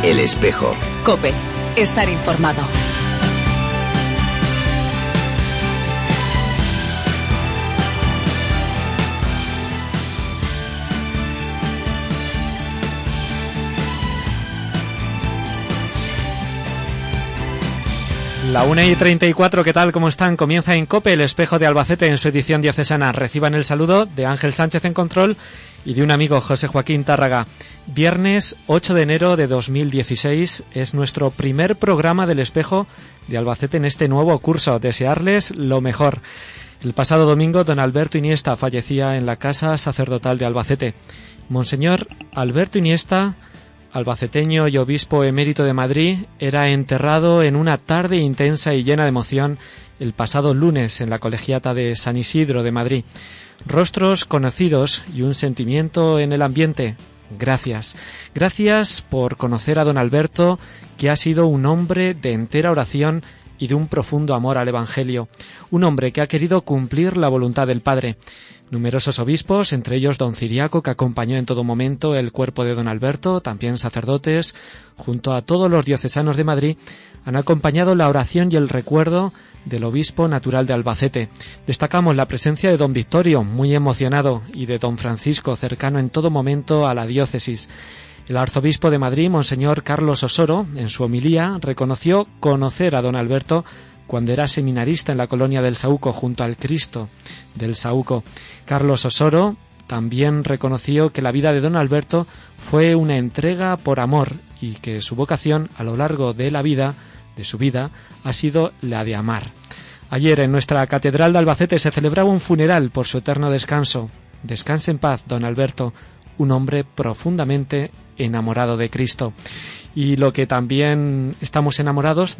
El Espejo. COPE. Estar informado. La 1:34, ¿qué tal? ¿Cómo están? Comienza en COPE, El Espejo de Albacete, en su edición diocesana. Reciban el saludo de Ángel Sánchez en control y de un amigo, José Joaquín Tárraga. Viernes 8 de enero de 2016 es nuestro primer programa del Espejo de Albacete en este nuevo curso. Desearles lo mejor. El pasado domingo, don Alberto Iniesta fallecía en la casa sacerdotal de Albacete. Monseñor Alberto Iniesta, albaceteño y obispo emérito de Madrid, era enterrado en una tarde intensa y llena de emoción el pasado lunes en la colegiata de San Isidro de Madrid. Rostros conocidos y un sentimiento en el ambiente. Gracias. Gracias por conocer a don Alberto, que ha sido un hombre de entera oración y de un profundo amor al Evangelio. Un hombre que ha querido cumplir la voluntad del Padre. Numerosos obispos, entre ellos don Ciriaco, que acompañó en todo momento el cuerpo de don Alberto, también sacerdotes, junto a todos los diocesanos de Madrid, han acompañado la oración y el recuerdo del obispo natural de Albacete. Destacamos la presencia de don Victorio, muy emocionado, y de don Francisco, cercano en todo momento a la diócesis. El arzobispo de Madrid, monseñor Carlos Osoro, en su homilía, reconoció conocer a don Alberto cuando era seminarista en la colonia del Saúco, junto al Cristo del Saúco. Carlos Osoro también reconoció que la vida de don Alberto fue una entrega por amor y que su vocación a lo largo de la vida, de su vida, ha sido la de amar. Ayer en nuestra catedral de Albacete se celebraba un funeral por su eterno descanso. Descanse en paz, don Alberto, un hombre profundamente enamorado de Cristo. Y lo que también estamos enamorados,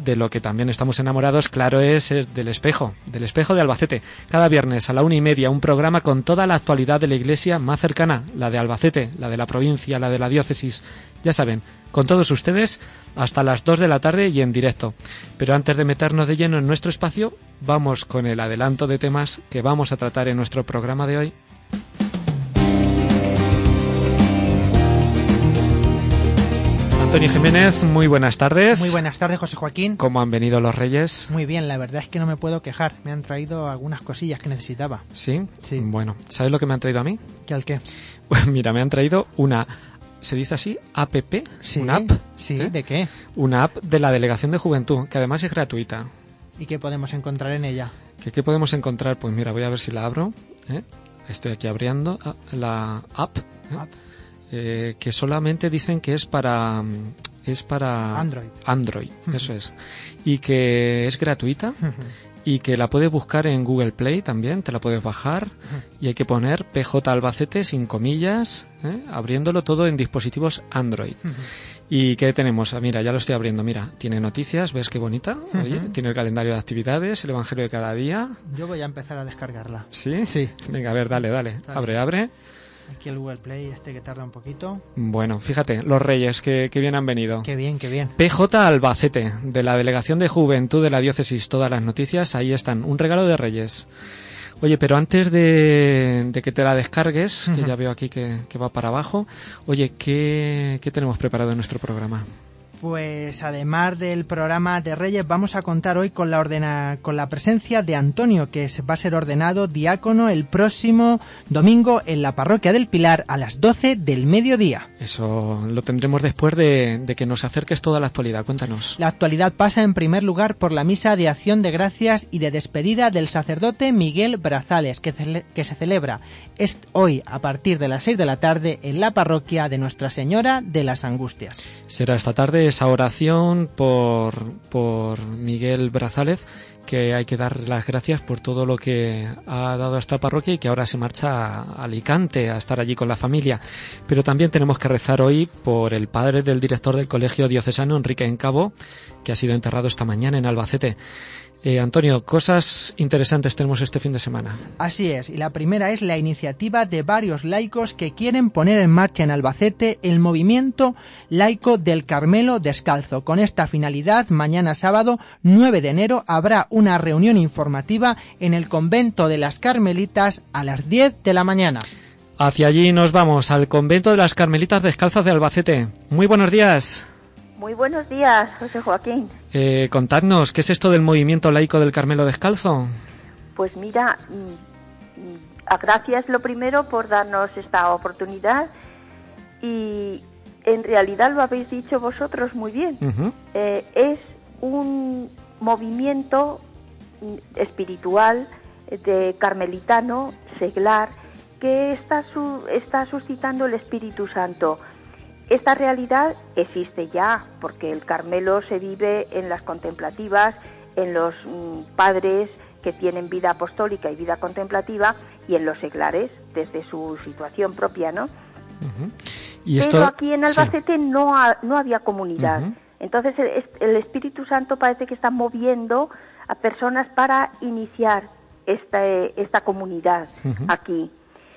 claro, es del Espejo de Albacete. Cada viernes a la 1:30, un programa con toda la actualidad de la Iglesia más cercana, la de Albacete, la de la provincia, la de la diócesis. Ya saben, con todos ustedes hasta las 2 de la tarde y en directo. Pero antes de meternos de lleno en nuestro espacio, vamos con el adelanto de temas que vamos a tratar en nuestro programa de hoy. Antonio Jiménez, muy buenas tardes. Muy buenas tardes, José Joaquín. ¿Cómo han venido los Reyes? Muy bien, la verdad es que no me puedo quejar. Me han traído algunas cosillas que necesitaba. ¿Sí? Sí. Bueno, ¿sabes lo que me han traído a mí? ¿Qué al qué? Pues mira, me han traído una, ¿se dice así? ¿App? Sí. ¿Una app? Sí, ¿de qué? Una app de la Delegación de Juventud, que además es gratuita. ¿Y qué podemos encontrar en ella? ¿Qué podemos encontrar? Pues mira, voy a ver si la abro. Estoy aquí abriendo la app. Que solamente dicen que es para Android, eso es. Y que es gratuita y que la puedes buscar en Google Play también, te la puedes bajar y hay que poner PJ Albacete sin comillas, abriéndolo todo en dispositivos Android. ¿Y qué tenemos? Mira, ya lo estoy abriendo, mira, tiene noticias, ¿ves qué bonita? Oye, tiene el calendario de actividades, el Evangelio de cada día. Yo voy a empezar a descargarla. ¿Sí? Sí. Venga, a ver, dale. Abre. Aquí el Google Play, que tarda un poquito. Bueno, fíjate, los Reyes, que bien han venido. Qué bien. PJ Albacete, de la Delegación de Juventud de la Diócesis, todas las noticias, ahí están, un regalo de Reyes. Oye, pero antes de que te la descargues, que ya veo aquí que va para abajo, oye, ¿qué tenemos preparado en nuestro programa? Pues además del programa de Reyes, vamos a contar hoy con la presencia de Antonio, que va a ser ordenado diácono el próximo domingo en la parroquia del Pilar a las 12 del mediodía. Eso lo tendremos después de que nos acerques toda la actualidad. Cuéntanos. La actualidad pasa en primer lugar por la misa de acción de gracias y de despedida del sacerdote Miguel Brazales, que se celebra hoy a partir de las 6 de la tarde en la parroquia de Nuestra Señora de las Angustias. Será esta tarde esa oración por Miguel Brazales, que hay que dar las gracias por todo lo que ha dado a esta parroquia y que ahora se marcha a Alicante a estar allí con la familia. Pero también tenemos que rezar hoy por el padre del director del Colegio Diocesano, Enrique Encabo, que ha sido enterrado esta mañana en Albacete. Antonio, cosas interesantes tenemos este fin de semana. Así es, y la primera es la iniciativa de varios laicos que quieren poner en marcha en Albacete el movimiento laico del Carmelo Descalzo. Con esta finalidad, mañana sábado 9 de enero habrá una reunión informativa en el convento de las Carmelitas a las 10 de la mañana. Hacia allí nos vamos, al convento de las Carmelitas Descalzas de Albacete. Muy buenos días. Muy buenos días, José Joaquín. Contadnos, ¿qué es esto del movimiento laico del Carmelo Descalzo? Pues mira, gracias lo primero por darnos esta oportunidad y en realidad lo habéis dicho vosotros muy bien. Uh-huh. Es un movimiento espiritual de carmelitano, seglar, que está suscitando el Espíritu Santo. Esta realidad existe ya, porque el Carmelo se vive en las contemplativas, en los padres que tienen vida apostólica y vida contemplativa, y en los seglares, desde su situación propia, ¿no? Uh-huh. Pero aquí en Albacete sí. no había comunidad. Uh-huh. Entonces el Espíritu Santo parece que está moviendo a personas para iniciar esta comunidad uh-huh. aquí.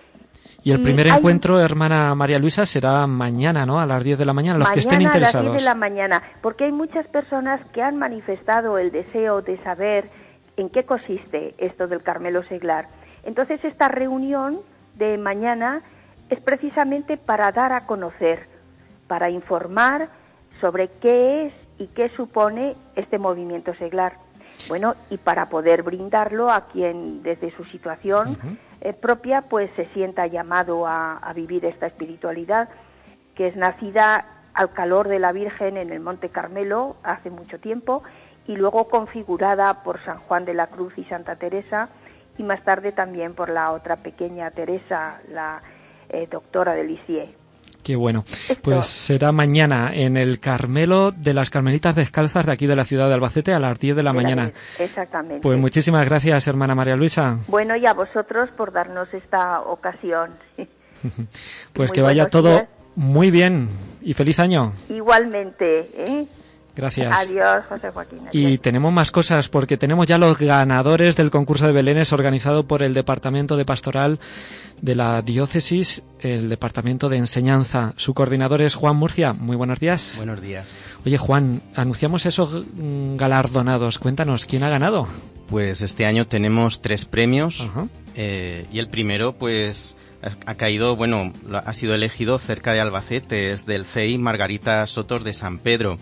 Y el primer encuentro, hermana María Luisa, será mañana, ¿no? A las 10 de la mañana, los que estén interesados. Mañana a las 10 de la mañana, porque hay muchas personas que han manifestado el deseo de saber en qué consiste esto del Carmelo seglar. Entonces esta reunión de mañana es precisamente para dar a conocer, para informar sobre qué es y qué supone este movimiento seglar. Bueno, y para poder brindarlo a quien desde su situación propia pues se sienta llamado a vivir esta espiritualidad que es nacida al calor de la Virgen en el Monte Carmelo hace mucho tiempo y luego configurada por San Juan de la Cruz y Santa Teresa y más tarde también por la otra pequeña Teresa, la doctora de Lisieux. Qué bueno. Pues será mañana en el Carmelo de las Carmelitas Descalzas de aquí de la ciudad de Albacete a las 10 de la mañana. Exactamente. Pues muchísimas gracias, hermana María Luisa. Bueno, y a vosotros por darnos esta ocasión. Pues que vaya todo muy bien y feliz año. Igualmente, Gracias. Adiós, José Joaquín. Adiós. Y tenemos más cosas porque tenemos ya los ganadores del concurso de Belenes organizado por el Departamento de Pastoral de la Diócesis, el Departamento de Enseñanza. Su coordinador es Juan Murcia. Muy buenos días. Buenos días. Oye, Juan, anunciamos esos galardonados. Cuéntanos, ¿quién ha ganado? Pues este año tenemos 3 premios. Ajá. Y el primero, pues, ha caído, ha sido elegido cerca de Albacete, es del CEI Margarita Sotos de San Pedro.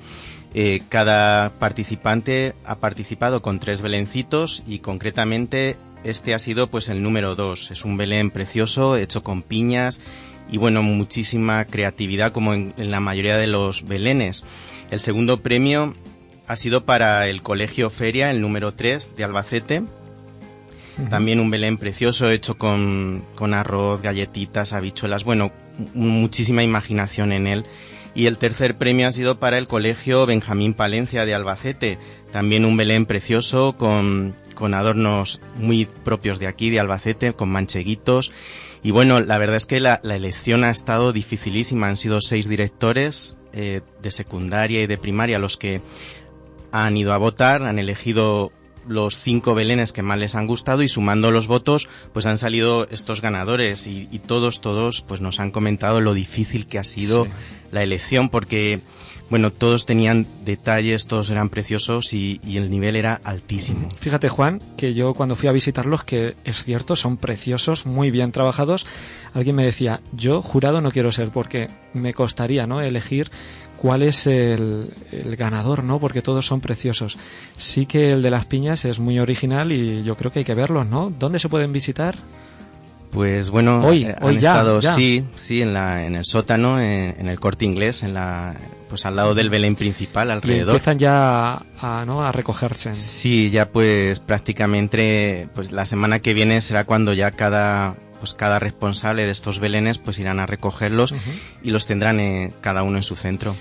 Cada participante ha participado con 3 belencitos y concretamente este ha sido pues el número 2. Es un belén precioso, hecho con piñas y muchísima creatividad como en la mayoría de los belenes. El segundo premio ha sido para el Colegio Feria, el número 3 de Albacete. Uh-huh. También un belén precioso hecho con arroz, galletitas, habichuelas, muchísima imaginación en él. Y el tercer premio ha sido para el Colegio Benjamín Palencia de Albacete, también un belén precioso con adornos muy propios de aquí, de Albacete, con mancheguitos. Y la verdad es que la elección ha estado dificilísima, han sido 6 directores de secundaria y de primaria los que han ido a votar, han elegido los 5 belenes que más les han gustado y sumando los votos pues han salido estos ganadores y todos pues nos han comentado lo difícil que ha sido la elección porque todos tenían detalles, todos eran preciosos y el nivel era altísimo. Fíjate, Juan, que yo cuando fui a visitarlos, que es cierto, son preciosos, muy bien trabajados, alguien me decía, yo jurado no quiero ser porque me costaría, ¿no?, elegir cuál es el ganador, ¿no? Porque todos son preciosos. Sí que el de las piñas es muy original y yo creo que hay que verlos, ¿no? ¿Dónde se pueden visitar? Pues hoy han estado, sí, en el sótano, en el Corte Inglés, pues al lado del Belén principal, alrededor. Y empiezan ya a recogerse. Sí, ya pues prácticamente, pues la semana que viene será cuando ya cada responsable de estos belenes pues irán a recogerlos uh-huh. y los tendrán cada uno en su centro.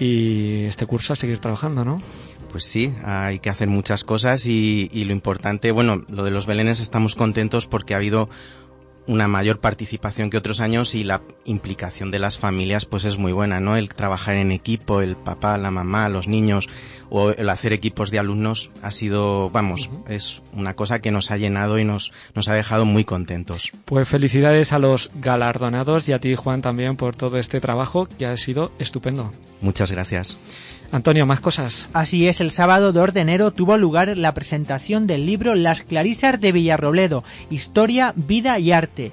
Y este curso a seguir trabajando, ¿no? Pues sí, hay que hacer muchas cosas y lo importante, lo de los belenes estamos contentos porque ha habido una mayor participación que otros años y la implicación de las familias pues es muy buena, ¿no? El trabajar en equipo, el papá, la mamá, los niños o el hacer equipos de alumnos ha sido, uh-huh. es una cosa que nos ha llenado y nos ha dejado muy contentos. Pues felicidades a los galardonados y a ti, Juan, también por todo este trabajo que ha sido estupendo. Muchas gracias. Antonio, más cosas. Así es, el sábado 2 de enero tuvo lugar la presentación del libro Las Clarisas de Villarrobledo, Historia, Vida y Arte,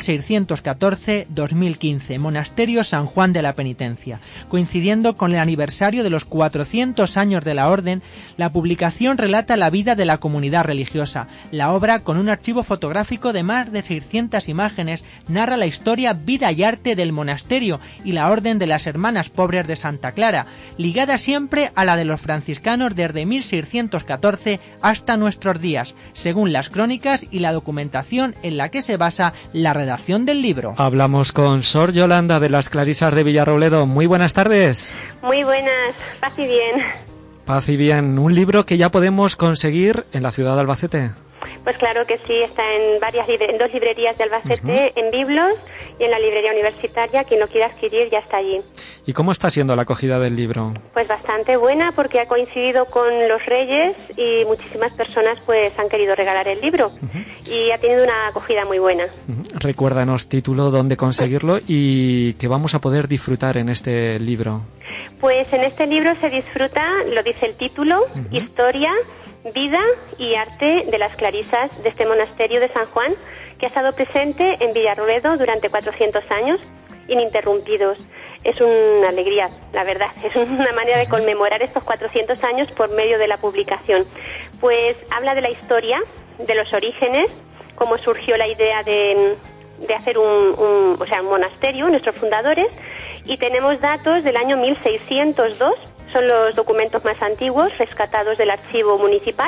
1614-2015, Monasterio San Juan de la Penitencia. Coincidiendo con el aniversario de los 400 años de la Orden, la publicación relata la vida de la comunidad religiosa. La obra, con un archivo fotográfico de más de 600 imágenes, narra la historia, vida y arte del monasterio y la Orden de las Hermanas Pobres de Santa Clara, ligada siempre a la de los franciscanos desde 1614 hasta nuestros días, según las crónicas y la documentación en la que se basa la redacción del libro. Hablamos con Sor Yolanda de las Clarisas de Villarrobledo. Muy buenas tardes. Muy buenas, paz y bien. Paz y bien. Un libro que ya podemos conseguir en la ciudad de Albacete. Pues claro que sí, está en dos librerías de Albacete, en Biblos y en la librería universitaria. Quien lo quiera adquirir ya está allí. ¿Y cómo está siendo la acogida del libro? Pues bastante buena, porque ha coincidido con los Reyes y muchísimas personas pues han querido regalar el libro y ha tenido una acogida muy buena. Recuérdanos título, dónde conseguirlo y que vamos a poder disfrutar en este libro. Pues en este libro se disfruta, lo dice el título, Historia, Vida y Arte de las Clarisas de este monasterio de San Juan, que ha estado presente en Villarrobledo durante 400 años, ininterrumpidos. Es una alegría, la verdad, es una manera de conmemorar estos 400 años por medio de la publicación. Pues habla de la historia, de los orígenes, cómo surgió la idea de hacer un monasterio, nuestros fundadores, y tenemos datos del año 1602, son los documentos más antiguos rescatados del archivo municipal.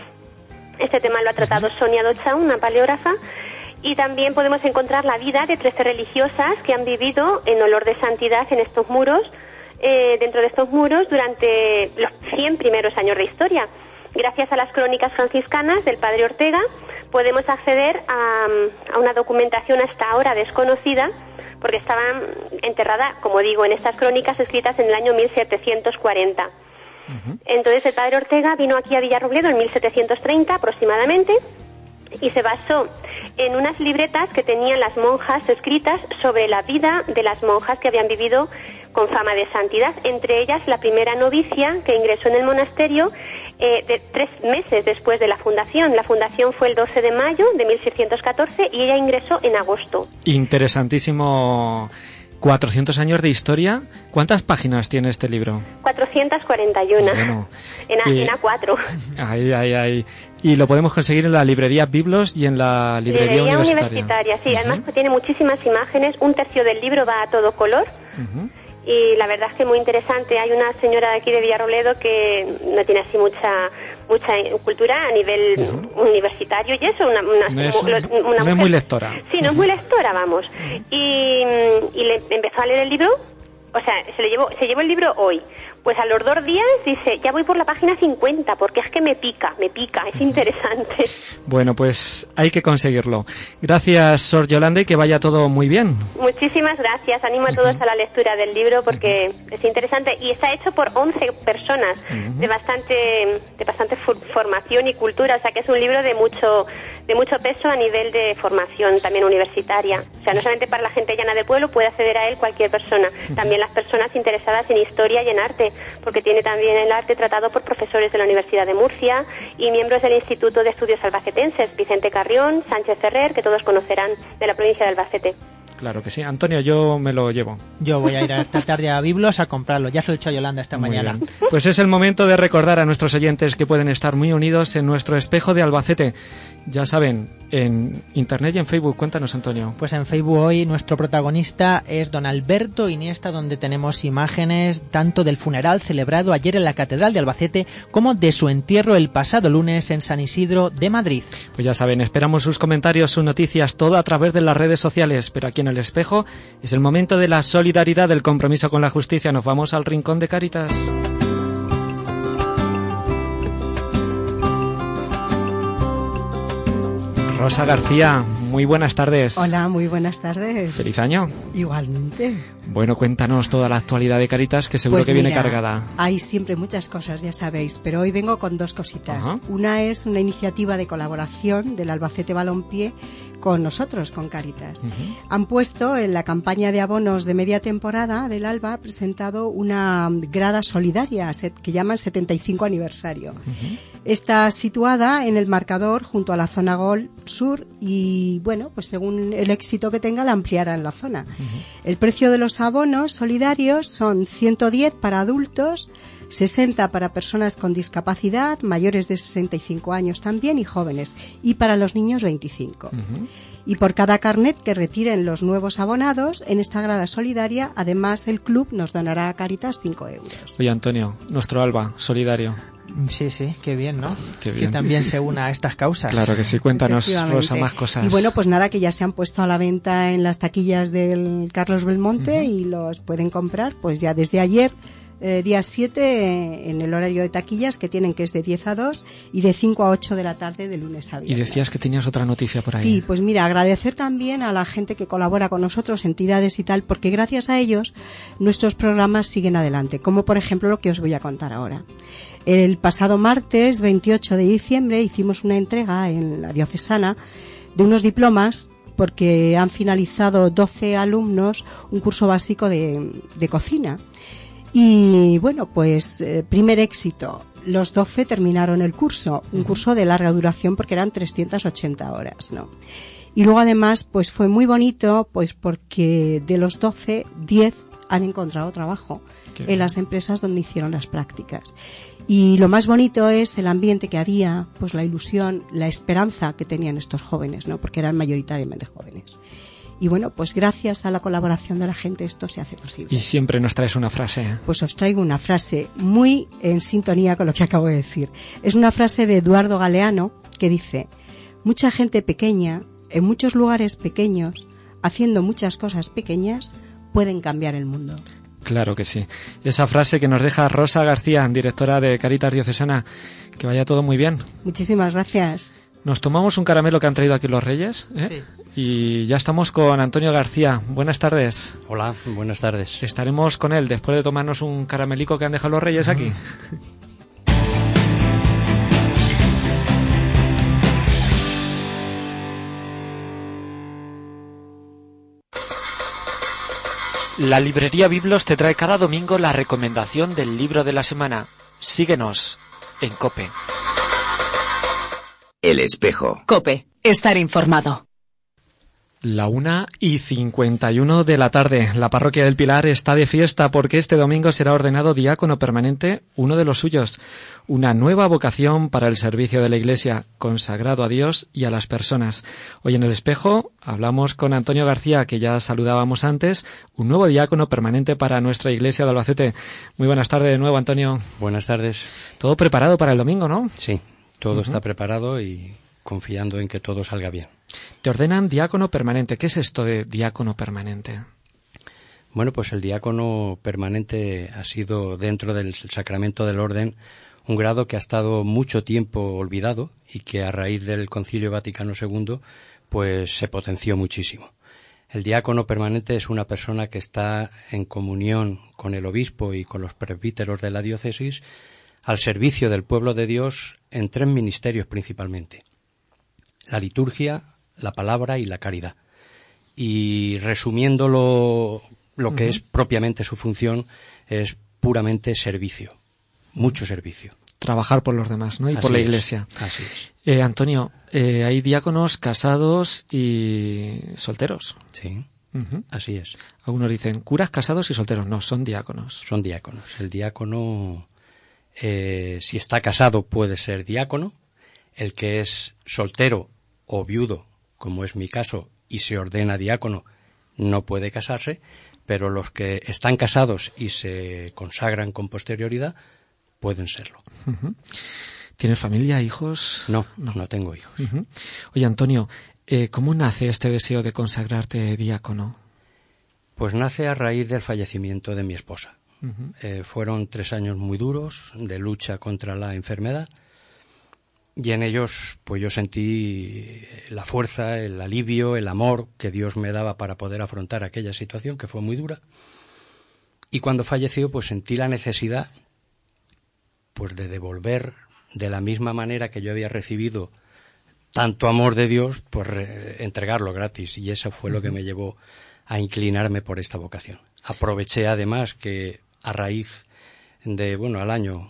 Este tema lo ha tratado Sonia Dochau, una paleógrafa, y también podemos encontrar la vida de 13 religiosas que han vivido en olor de santidad en estos muros, dentro de estos muros durante los 100 primeros años de historia. Gracias a las crónicas franciscanas del padre Ortega podemos acceder a una documentación hasta ahora desconocida, porque estaba enterrada, como digo, en estas crónicas escritas en el año 1740. Entonces el padre Ortega vino aquí a Villarrobledo en 1730 aproximadamente y se basó en unas libretas que tenían las monjas escritas sobre la vida de las monjas que habían vivido con fama de santidad, entre ellas la primera novicia que ingresó en el monasterio de 3 meses después de la fundación. La fundación fue el 12 de mayo de 1614 y ella ingresó en agosto. Interesantísimo. 400 años de historia. ¿Cuántas páginas tiene este libro? 441. Bueno, en A4. Ahí. Y lo podemos conseguir en la librería Biblos y en la librería universitaria. Sí. Además tiene muchísimas imágenes. 1/3 del libro va a todo color. Y la verdad es que muy interesante. Hay una señora de aquí de Villarrobledo que no tiene así mucha cultura a nivel universitario y eso, no es muy lectora. Sí, no es muy lectora, vamos. Y le empezó a leer el libro, o sea, se llevó el libro hoy. Pues a los 2 días dice, ya voy por la página 50, porque es que me pica, es interesante. Bueno, pues hay que conseguirlo. Gracias, Sor Yolanda, y que vaya todo muy bien. Muchísimas gracias, animo a todos a la lectura del libro porque es interesante y está hecho por 11 personas de bastante formación y cultura, o sea que es un libro de mucho peso a nivel de formación también universitaria. O sea, no solamente para la gente llana del pueblo, puede acceder a él cualquier persona, también las personas interesadas en historia y en arte, porque tiene también el arte tratado por profesores de la Universidad de Murcia y miembros del Instituto de Estudios Albacetenses, Vicente Carrión, Sánchez Ferrer, que todos conocerán, de la provincia de Albacete. Claro que sí. Antonio, yo me lo llevo. Yo voy a ir esta tarde a Biblos a comprarlo. Ya se lo he dicho a Yolanda esta mañana. Bien. Pues es el momento de recordar a nuestros oyentes que pueden estar muy unidos en nuestro espejo de Albacete. Ya saben, en Internet y en Facebook. Cuéntanos, Antonio. Pues en Facebook hoy nuestro protagonista es don Alberto Iniesta, donde tenemos imágenes tanto del funeral celebrado ayer en la Catedral de Albacete como de su entierro el pasado lunes en San Isidro de Madrid. Pues ya saben, esperamos sus comentarios, sus noticias, todo a través de las redes sociales, pero aquí en el espejo es el momento de la solidaridad, del compromiso con la justicia. Nos vamos al Rincón de Cáritas. Rosa García, muy buenas tardes. Hola, muy buenas tardes. Feliz año. Igualmente. Bueno, cuéntanos toda la actualidad de Cáritas, que seguro Pues que viene mira, cargada. Hay siempre muchas cosas, ya sabéis, pero hoy vengo con dos cositas. Ajá. Una es una iniciativa de colaboración del Albacete Balompié con nosotros, con Cáritas. Han puesto en la campaña de abonos de media temporada del Alba, ha presentado una grada solidaria que llaman 75 aniversario. Está situada en el marcador junto a la zona Gol Sur y, bueno, pues según el éxito que tenga la ampliará en la zona. El precio de los abonos solidarios son 110 para adultos, 60 para personas con discapacidad, mayores de 65 años también y jóvenes, y para los niños 25. Y por cada carnet que retiren los nuevos abonados en esta grada solidaria, además el club nos donará a Cáritas 5 euros. Oye, Antonio, nuestro Alba, solidario. Sí, qué bien, ¿no? Qué bien. Que también se una a estas causas. Claro que sí, cuéntanos, Efectivamente. Rosa, más cosas. Y bueno, pues nada, que ya se han puesto a la venta en las taquillas del Carlos Belmonte y los pueden comprar pues ya desde ayer, día 7, en el horario de taquillas que tienen, que es de 10 a 2 y de 5 a 8 de la tarde de lunes a Y viernes. decías que tenías otra noticia por ahí. Sí, pues mira, agradecer también a la gente que colabora con nosotros, entidades y tal, porque gracias a ellos nuestros programas siguen adelante, como por ejemplo lo que os voy a contar ahora. El pasado martes 28 de diciembre hicimos una entrega en la Diocesana de unos diplomas porque han finalizado 12 alumnos un curso básico de cocina. Y bueno, pues primer éxito. Los 12 terminaron el curso, un curso de larga duración porque eran 380 horas, ¿no? Y luego además pues fue muy bonito pues porque de los 12, 10 han encontrado trabajo en las empresas donde hicieron las prácticas. Y lo más bonito es el ambiente que había, pues la ilusión, la esperanza que tenían estos jóvenes, ¿no? Porque eran mayoritariamente jóvenes. Y bueno, pues gracias a la colaboración de la gente esto se hace posible. Y siempre nos traes una frase. Pues os traigo una frase muy en sintonía con lo que acabo de decir. Es una frase de Eduardo Galeano que dice: mucha gente pequeña, en muchos lugares pequeños, haciendo muchas cosas pequeñas, pueden cambiar el mundo. Claro que sí. Esa frase que nos deja Rosa García, directora de Cáritas Diocesana. Que vaya todo muy bien. Muchísimas gracias. Nos tomamos un caramelo que han traído aquí los Reyes, ¿eh? Sí. Y ya estamos con Antonio García. Buenas tardes. Hola, buenas tardes. Estaremos con él después de tomarnos un caramelico que han dejado los Reyes aquí. La librería Biblos te trae cada domingo la recomendación del libro de la semana. Síguenos en COPE. El espejo. COPE. Estar informado. La 1:51 de la tarde. La parroquia del Pilar está de fiesta porque este domingo será ordenado diácono permanente uno de los suyos. Una nueva vocación para el servicio de la Iglesia, consagrado a Dios y a las personas. Hoy en el espejo hablamos con Antonio García, que ya saludábamos antes, un nuevo diácono permanente para nuestra Iglesia de Albacete. Muy buenas tardes de nuevo, Antonio. Buenas tardes. Todo preparado para el domingo, ¿no? Sí, todo está preparado y confiando en que todo salga bien. Te ordenan diácono permanente. ¿Qué es esto de diácono permanente? Bueno, pues el diácono permanente ha sido, dentro del sacramento del orden, un grado que ha estado mucho tiempo olvidado y que a raíz del Concilio Vaticano II pues se potenció muchísimo. El diácono permanente es una persona que está en comunión con el obispo y con los presbíteros de la diócesis al servicio del pueblo de Dios en 3 ministerios principalmente: la liturgia, la palabra y la caridad. Y resumiendo lo que es propiamente su función, es puramente servicio, mucho servicio. Trabajar por los demás, ¿no? Y por la Iglesia. Así es. Antonio, hay diáconos casados y solteros. Sí, así es. Algunos dicen curas casados y solteros. No, son diáconos. Son diáconos. El diácono, si está casado, puede ser diácono. El que es soltero o viudo, como es mi caso, y se ordena diácono, no puede casarse, pero los que están casados y se consagran con posterioridad pueden serlo. ¿Tienes familia, hijos? No tengo hijos. Oye, Antonio, ¿cómo nace este deseo de consagrarte diácono? Pues nace a raíz del fallecimiento de mi esposa. Fueron 3 años muy duros de lucha contra la enfermedad. y en ellos pues yo sentí la fuerza, el alivio, el amor que Dios me daba para poder afrontar aquella situación que fue muy dura. Y cuando falleció pues sentí la necesidad pues de devolver de la misma manera que yo había recibido tanto amor de Dios, pues entregarlo gratis, y eso fue lo que me llevó a inclinarme por esta vocación. Aproveché además que a raíz de, al año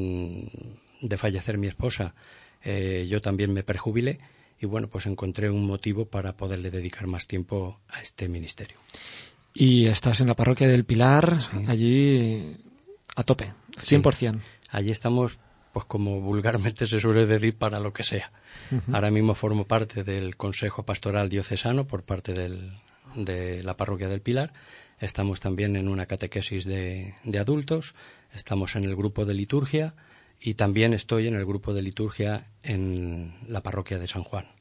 de fallecer mi esposa, yo también me prejubilé y pues encontré un motivo para poderle dedicar más tiempo a este ministerio. Y estás en la parroquia del Pilar, sí. Allí a tope, 100%. Sí. Allí estamos, pues como vulgarmente se suele decir, para lo que sea. Uh-huh. Ahora mismo formo parte del Consejo Pastoral Diocesano por parte de la parroquia del Pilar. Estamos también en una catequesis de adultos, estamos en el grupo de liturgia y también estoy en el grupo de liturgia en la parroquia de San Juan.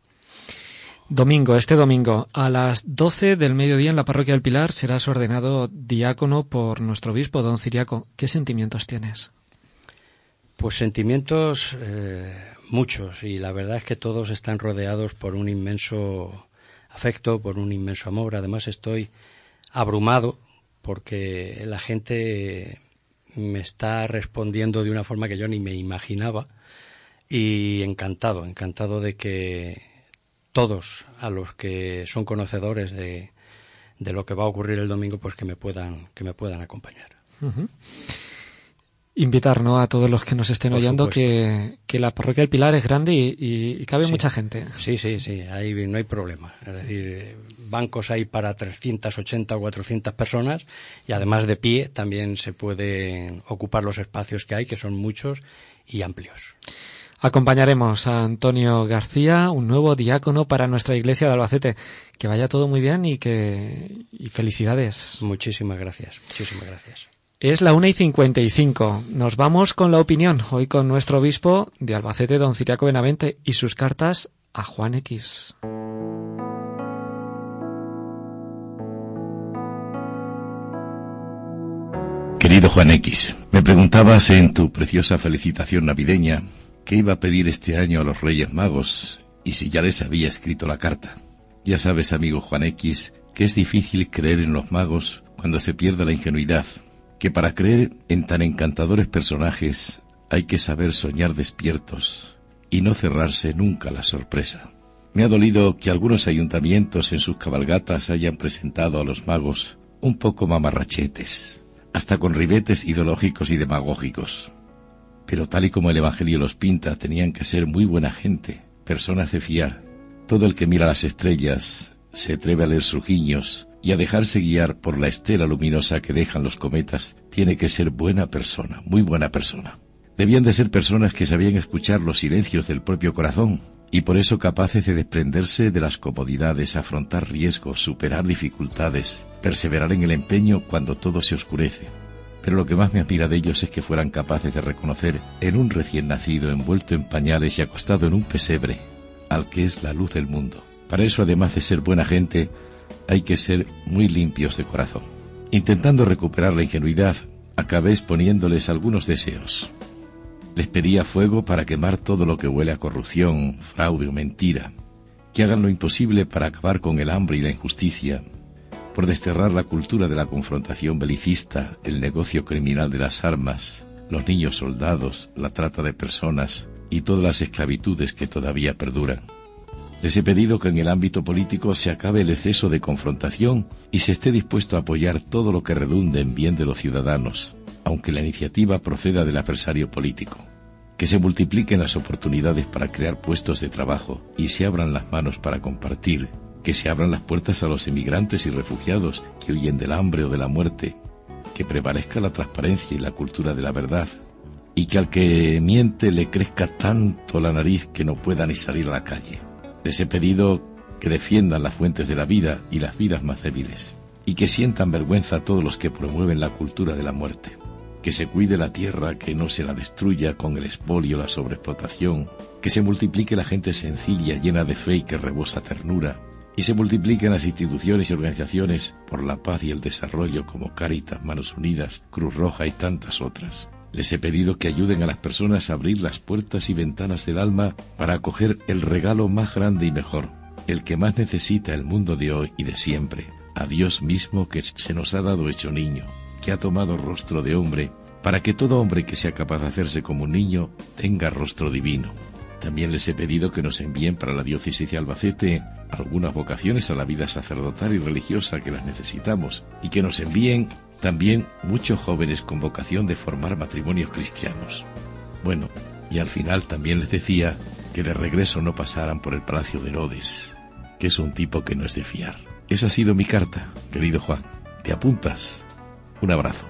Este domingo, a las 12 del mediodía en la parroquia del Pilar serás ordenado diácono por nuestro obispo, don Ciriaco. ¿Qué sentimientos tienes? Pues sentimientos muchos, y la verdad es que todos están rodeados por un inmenso afecto, por un inmenso amor. Además estoy abrumado porque la gente me está respondiendo de una forma que yo ni me imaginaba, y encantado de que todos a los que son conocedores de lo que va a ocurrir el domingo, pues que me puedan acompañar. Uh-huh. Invitar, ¿no?, a todos los que nos estén oyendo que la parroquia del Pilar es grande y cabe mucha gente. Sí, ahí no hay problema. Es decir, bancos hay para 380 o 400 personas, y además de pie también se pueden ocupar los espacios que hay, que son muchos y amplios. Acompañaremos a Antonio García, un nuevo diácono para nuestra iglesia de Albacete. Que vaya todo muy bien y felicidades. Muchísimas gracias. Es la 1:55. Nos vamos con la opinión, hoy con nuestro obispo de Albacete, don Ciriaco Benavente, y sus cartas a Juan X. Querido Juan X, me preguntabas en tu preciosa felicitación navideña qué iba a pedir este año a los Reyes Magos y si ya les había escrito la carta. Ya sabes, amigo Juan X, que es difícil creer en los magos cuando se pierde la ingenuidad, que para creer en tan encantadores personajes hay que saber soñar despiertos y no cerrarse nunca a la sorpresa. Me ha dolido que algunos ayuntamientos en sus cabalgatas hayan presentado a los magos un poco mamarrachetes, hasta con ribetes ideológicos y demagógicos. Pero tal y como el Evangelio los pinta, tenían que ser muy buena gente, personas de fiar. Todo el que mira las estrellas se atreve a leer sus guiños y a dejarse guiar por la estela luminosa que dejan los cometas, tiene que ser buena persona, muy buena persona. Debían de ser personas que sabían escuchar los silencios del propio corazón, y por eso capaces de desprenderse de las comodidades, afrontar riesgos, superar dificultades, perseverar en el empeño cuando todo se oscurece. Pero lo que más me admira de ellos es que fueran capaces de reconocer en un recién nacido envuelto en pañales y acostado en un pesebre al que es la luz del mundo. Para eso, además de ser buena gente, hay que ser muy limpios de corazón. Intentando recuperar la ingenuidad, acabé exponiéndoles algunos deseos. Les pedía fuego para quemar todo lo que huele a corrupción, fraude o mentira, que hagan lo imposible para acabar con el hambre y la injusticia, por desterrar la cultura de la confrontación belicista, el negocio criminal de las armas, los niños soldados, la trata de personas y todas las esclavitudes que todavía perduran. Les he pedido que en el ámbito político se acabe el exceso de confrontación y se esté dispuesto a apoyar todo lo que redunde en bien de los ciudadanos, aunque la iniciativa proceda del adversario político. Que se multipliquen las oportunidades para crear puestos de trabajo y se abran las manos para compartir. Que se abran las puertas a los emigrantes y refugiados que huyen del hambre o de la muerte, que prevalezca la transparencia y la cultura de la verdad, y que al que miente le crezca tanto la nariz que no pueda ni salir a la calle. Les he pedido que defiendan las fuentes de la vida y las vidas más débiles, y que sientan vergüenza a todos los que promueven la cultura de la muerte. Que se cuide la tierra, que no se la destruya con el expolio, la sobreexplotación, que se multiplique la gente sencilla, llena de fe y que rebosa ternura, y se multipliquen las instituciones y organizaciones por la paz y el desarrollo como Cáritas, Manos Unidas, Cruz Roja y tantas otras. Les he pedido que ayuden a las personas a abrir las puertas y ventanas del alma para acoger el regalo más grande y mejor, el que más necesita el mundo de hoy y de siempre, a Dios mismo que se nos ha dado hecho niño, que ha tomado rostro de hombre, para que todo hombre que sea capaz de hacerse como un niño tenga rostro divino. También les he pedido que nos envíen para la diócesis de Albacete algunas vocaciones a la vida sacerdotal y religiosa que las necesitamos, y que nos envíen también muchos jóvenes con vocación de formar matrimonios cristianos. Bueno, y al final también les decía que de regreso no pasaran por el palacio de Herodes, que es un tipo que no es de fiar. Esa ha sido mi carta, querido Juan. ¿Te apuntas? Un abrazo.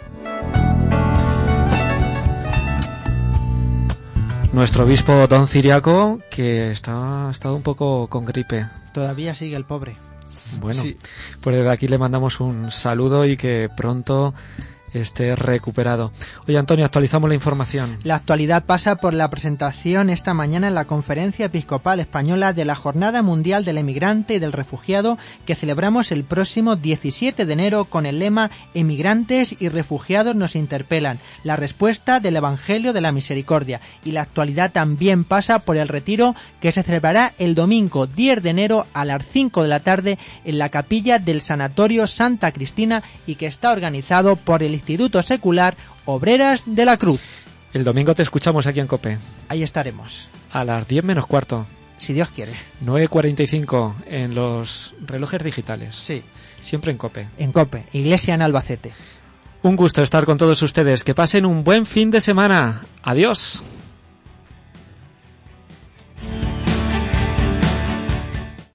Nuestro obispo don Ciriaco, que ha estado un poco con gripe. Todavía sigue el pobre. Bueno, sí. Pues desde aquí le mandamos un saludo y que pronto esté recuperado. Oye, Antonio, actualizamos la información. La actualidad pasa por la presentación esta mañana en la Conferencia Episcopal Española de la Jornada Mundial del Emigrante y del Refugiado, que celebramos el próximo 17 de enero con el lema «Emigrantes y refugiados nos interpelan, la respuesta del Evangelio de la Misericordia». Y la actualidad también pasa por el retiro que se celebrará el domingo 10 de enero a las 5 de la tarde en la capilla del Sanatorio Santa Cristina y que está organizado por el Instituto Secular Obreras de la Cruz. El domingo te escuchamos aquí en COPE. Ahí estaremos. A las 10 menos cuarto. Si Dios quiere. 9:45 en los relojes digitales. Sí. Siempre en COPE. En COPE, Iglesia en Albacete. Un gusto estar con todos ustedes. Que pasen un buen fin de semana. Adiós.